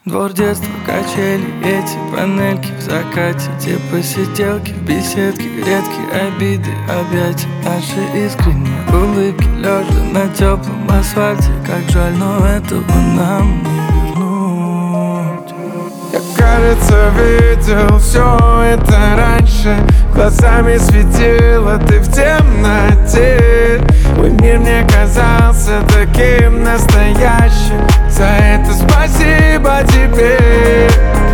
Двор детства, качели, эти панельки в закате, те посиделки в беседке, редкие обиды, объятия наши искренние улыбки, лежа на теплом асфальте. Как жаль, но этого нам не вернуть. Я, кажется, видел все это раньше. Глазами светила ты в темноте. Мой мир мне казался таким настоящим. За это спасибо тебе.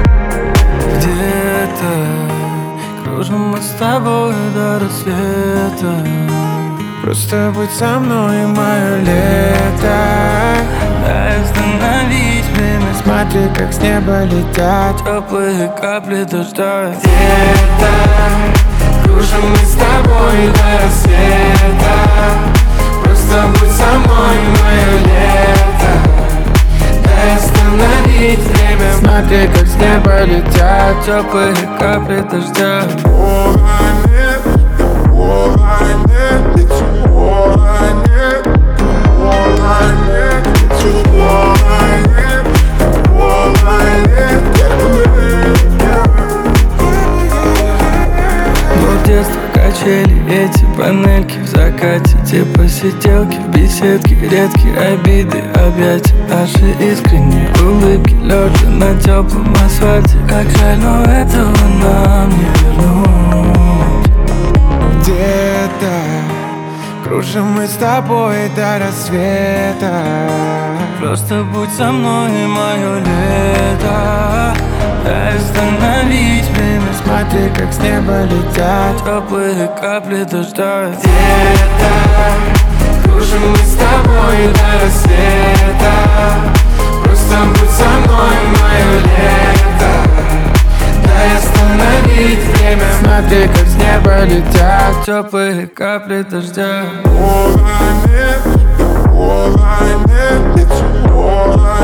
Где-то кружим мы с тобой до рассвета. Просто будь со мной, мое лето. Дай остановить время. Смотри, как с неба летят Теплые капли дождя. Где-то кружим мы с тобой до рассвета. Просто будь со мной, мое лето. Дай остановить время. Смотри, как с неба летят Теплые капли дождя. Качели, эти панельки в закате, те посиделки в беседке, редкие обиды, объятия наши искренние улыбки, лежа на теплом асфальте. Как жаль, но этого нам не вернуть. Где-то кружим мы с тобой до рассвета. Просто будь со мной, мое лето. Дай остановить время. Смотри, как с неба летят теплые капли дождя. Где-то кружим мы с тобой до рассвета. Просто будь со мной, мое лето. Дай остановить время. Смотри, как с неба летят теплые капли дождя. All I need, it's all I